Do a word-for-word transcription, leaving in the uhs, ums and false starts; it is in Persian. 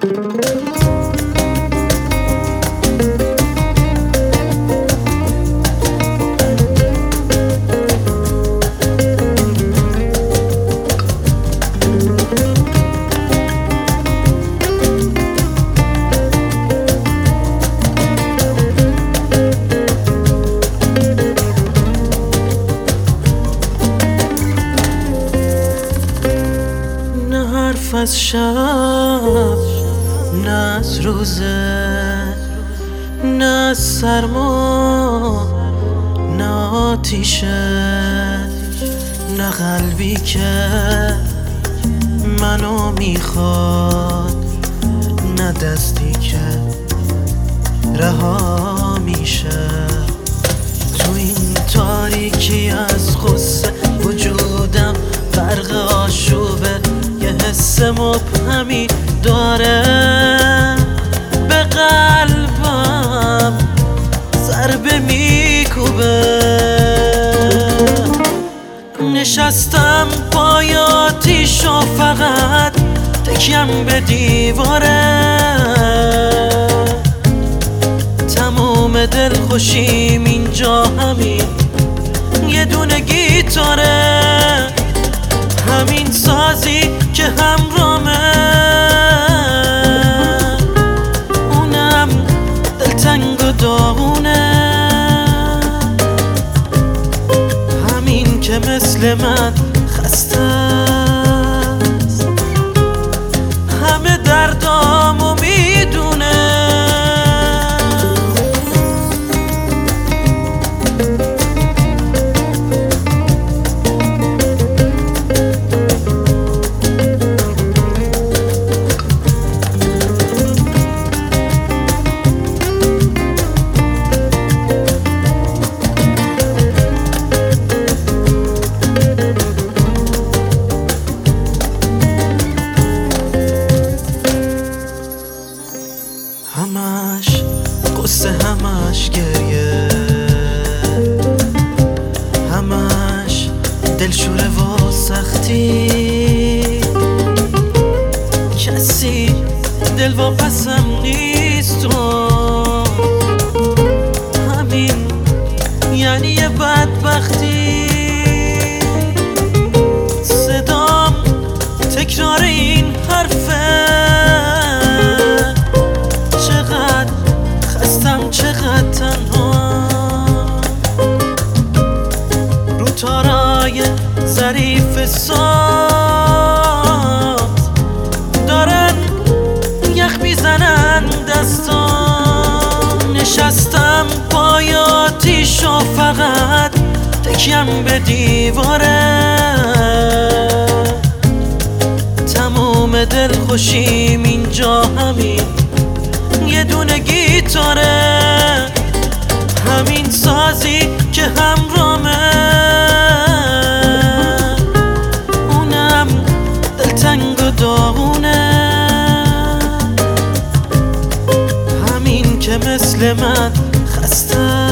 از شب نه از روزه، نه از سرما، نه آتیشه، نه قلبی که منو میخواد، نه دستی که رها میشه. تو این تاریکی از غصه وجودم غرق آشوبه، یه حس مبهمی داره به قلبم ضربه میکوبه. نشستم پای آتیش و فقط تکیم به دیواره، تموم دلخوشیم اینجا همین یه دونه گیتاره، همین سازی که همرامه، اونم دلتنگ و داغونه، همین که مثل من خسته است، همه دردامو میدونه. همش قصه، همش گریه، همش دلشوره و سختی، کسی دل واپسم نیست و همین یعنی یه بدبختی. صدام تکرار این حرفه، چقدر تنها رو تارای ظریف ساز دارن یخ میزنن دستان. نشستم پای آتیش و فقط تکیم به دیواره، تموم دلخوشیم اینجا همین یه دونه گیتاره، همین سازی که همرامه، اونم دلتنگ و داغونه، همین که مثل من خسته